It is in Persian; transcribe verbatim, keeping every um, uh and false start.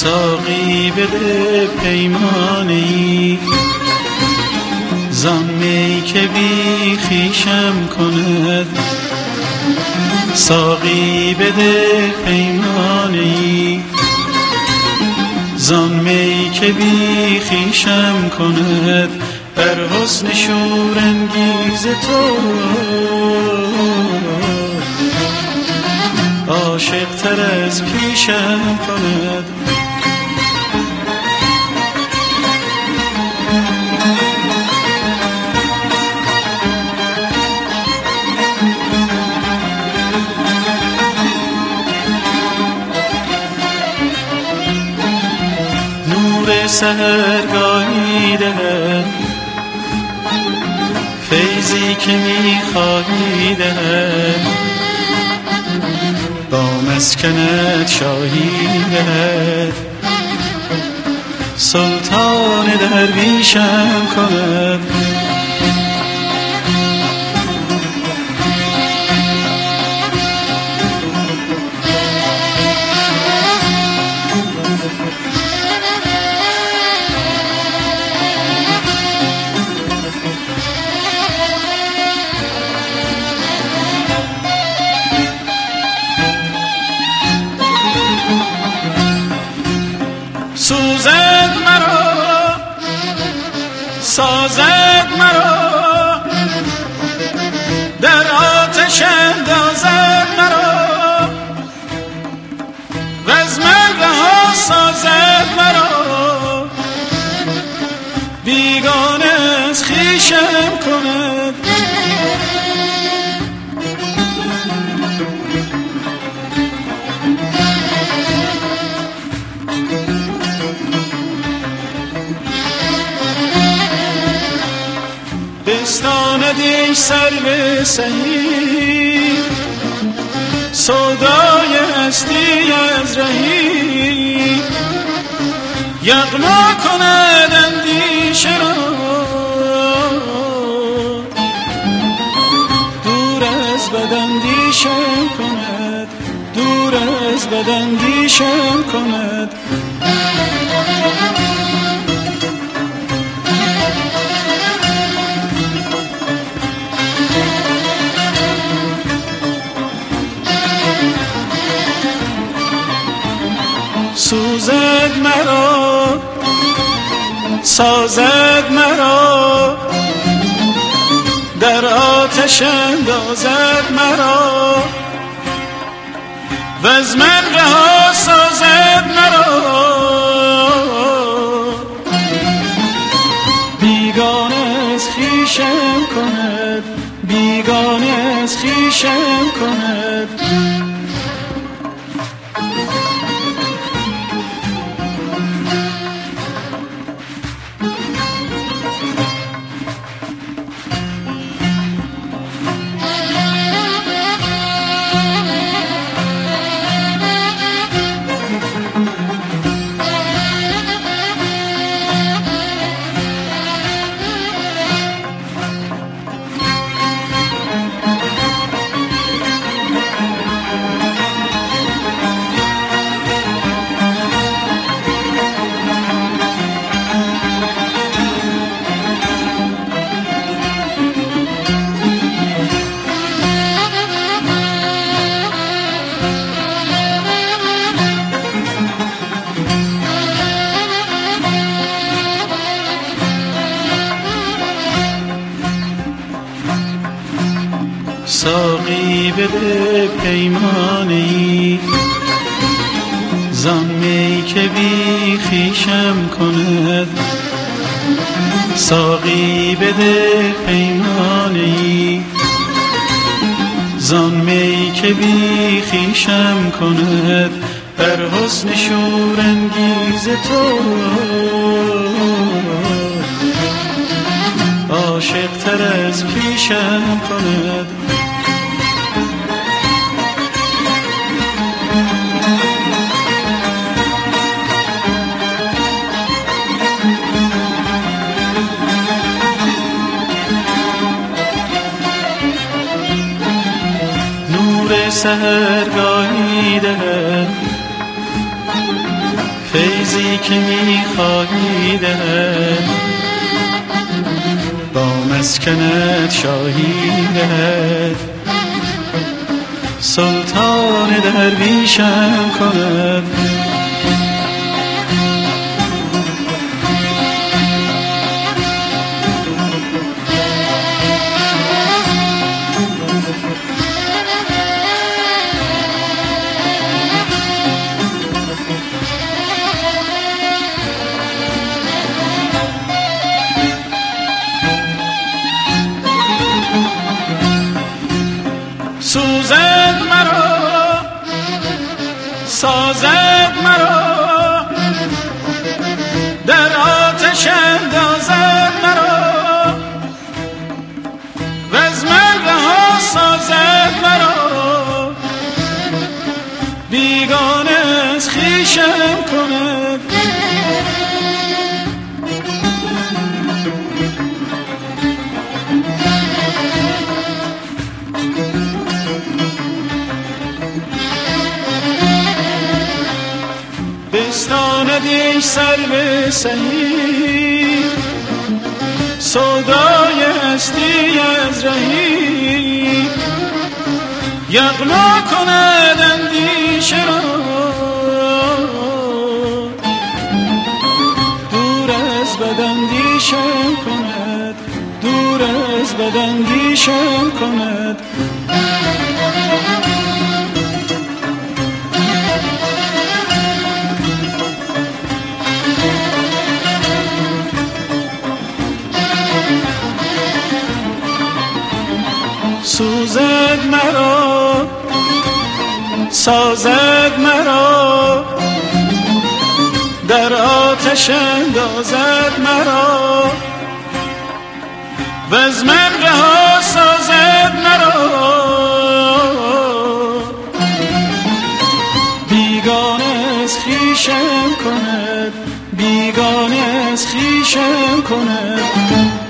ساقی بده پیمانی زان می که بی خویشم کند. ساقی بده پیمانی زان می که بی خویشم کند. بر حسن شورانگیز تو عاشق تر از پیشم کند. نور سحرگاهی دهد فیضی که می‌خواهی دهد. با مسکنت شاهی دهد سلطان درویشم کند. سوزد مرا سازد مرا در آتش اندازد مرا و از من رها سازد مرا. بیگانه از خویشم کند. بستاندی سرو سهی سودای هستی از رهی. یغما کند اندیشه را دور از بد اندیشم کند. دور از بد اندیشم کند. سوزد مرا سازد مرا در آتش اندازد مرا و از من رها سازد مرا. بیگانه از خویشم کند. بیگانه از خویشم کند. ساقی بده پیمانی زان می که بی خویشم کند. ساقی بده پیمانی زان می که بی خویشم کند. بر حسن شورانگیز تو عاشق تر از پیشم کند. سحرگاهی دهد فیضی که میخواهی دهد با مسکنت شاهی دهد سلطان درویشم کند سوزد مرا سازد مرا در آتش اندازد مرا و از من رها سازد مرا بیگانه از خویشم کند بستاندی سر به سهی سودای هستی از رهی یغما کند اندیشه را دور از بداندیشم کند دور از بداندیشم کند سوزد مرا سازد مرا در آتش اندازد مرا و از من رها سازد مرا بیگانه از خویشم کند بیگانه از خویشم کند